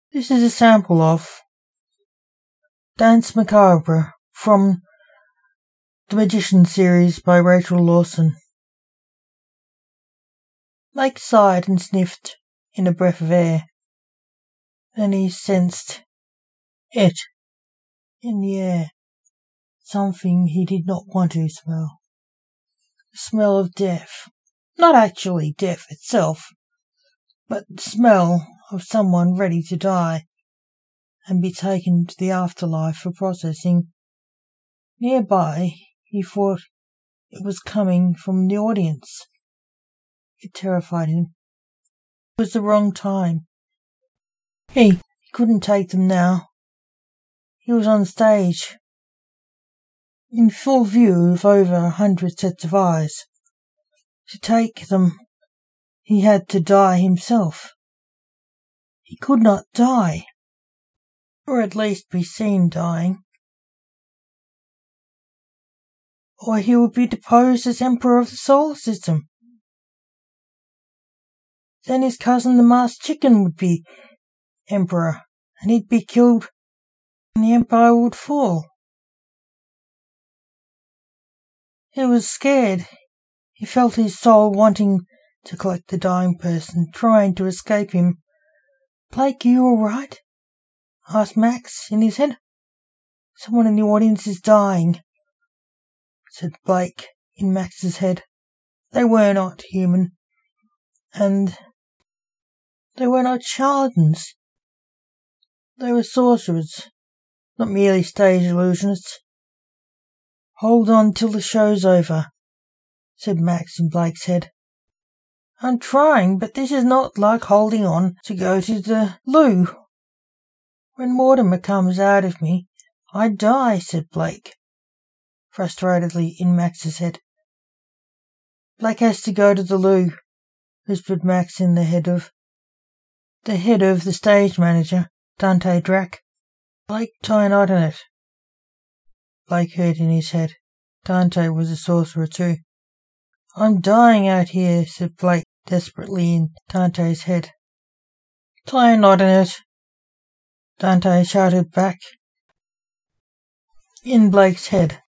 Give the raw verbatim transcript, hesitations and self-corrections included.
This is a sample of Danse Macabre from the Magician series by Rachel Lawson. Blake sighed and sniffed in a breath of air. Then he sensed it in the air, something he did not want to smell. The smell of death. Not actually death itself, but the smell of someone ready to die and be taken to the afterlife for processing. Nearby, he thought it was coming from the audience. It terrified him. It was the wrong time. He, he couldn't take them now. He was on stage, in full view of over a hundred sets of eyes. To take them, he had to die himself. He could not die, or at least be seen dying, or he would be deposed as Emperor of the Solar System. Then his cousin the Masked Chicken would be Emperor, and he'd be killed, and the Empire would fall. He was scared. He felt his soul wanting to collect the dying person, trying to escape him. "Blake, you all right?" asked Max in his head. "Someone in the audience is dying," said Blake in Max's head. They were not human, and they were not charlatans. They were sorcerers, not merely stage illusionists. "Hold on till the show's over," said Max in Blake's head. "I'm trying, but this is not like holding on to go to the loo. When Mortimer comes out of me, I die," said Blake, frustratedly in Max's head. "Blake has to go to the loo," whispered Max in the head of the head of the stage manager, Dante Drac. "Blake, tie a knot in it." Blake heard in his head. Dante was a sorcerer too. "I'm dying out here," said Blake desperately in Dante's head. "Tie a knot in it," Dante shouted back in Blake's head.